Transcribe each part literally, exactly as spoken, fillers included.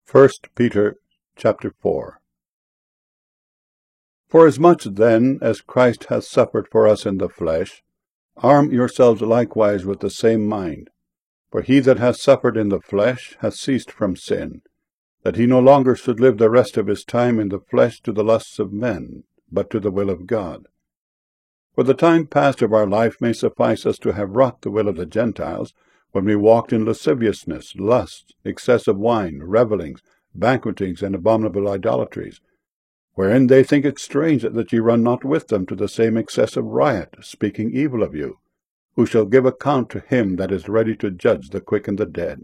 First Peter chapter four. Forasmuch then as Christ hath suffered for us in the flesh, arm yourselves likewise with the same mind. For he that hath suffered in the flesh hath ceased from sin, that he no longer should live the rest of his time in the flesh to the lusts of men, but to the will of God. For the time past of our life may suffice us to have wrought the will of the Gentiles, when we walked in lasciviousness, lust, excessive wine, revellings, banquetings, and abominable idolatries, wherein they think it strange that ye run not with them to the same excessive riot, speaking evil of you, who shall give account to him that is ready to judge the quick and the dead.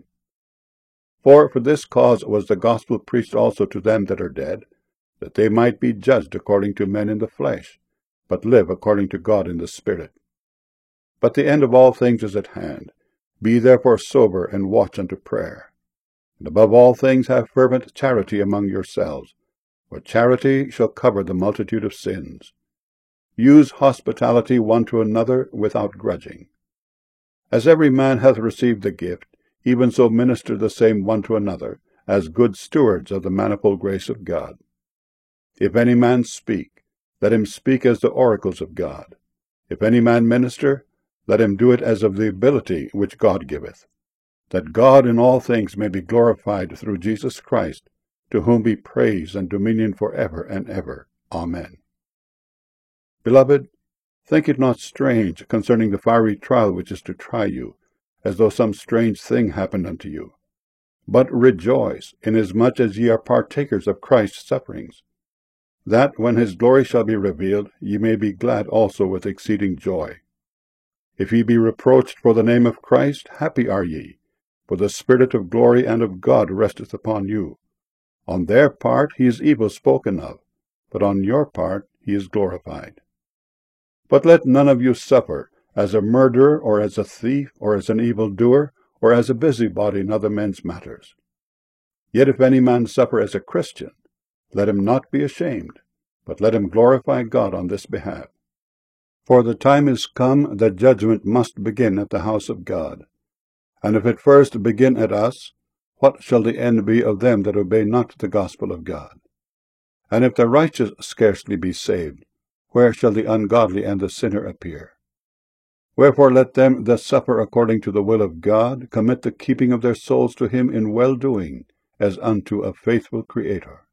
For for this cause was the gospel preached also to them that are dead, that they might be judged according to men in the flesh, but live according to God in the Spirit. But the end of all things is at hand. Be therefore sober, and watch unto prayer. And above all things have fervent charity among yourselves, for charity shall cover the multitude of sins. Use hospitality one to another without grudging. As every man hath received the gift, even so minister the same one to another, as good stewards of the manifold grace of God. If any man speak, let him speak as the oracles of God. If any man minister, let him do it as of the ability which God giveth, that God in all things may be glorified through Jesus Christ, to whom be praise and dominion for ever and ever. Amen. Beloved, think it not strange concerning the fiery trial which is to try you, as though some strange thing happened unto you. But rejoice, inasmuch as ye are partakers of Christ's sufferings, that when his glory shall be revealed, ye may be glad also with exceeding joy. If ye be reproached for the name of Christ, happy are ye, for the Spirit of glory and of God resteth upon you. On their part he is evil spoken of, but on your part he is glorified. But let none of you suffer as a murderer, or as a thief, or as an evildoer, or as a busybody in other men's matters. Yet if any man suffer as a Christian, let him not be ashamed, but let him glorify God on this behalf. For the time is come that judgment must begin at the house of God. And if it first begin at us, what shall the end be of them that obey not the gospel of God? And if the righteous scarcely be saved, where shall the ungodly and the sinner appear? Wherefore let them that suffer according to the will of God commit the keeping of their souls to him in well-doing, as unto a faithful Creator.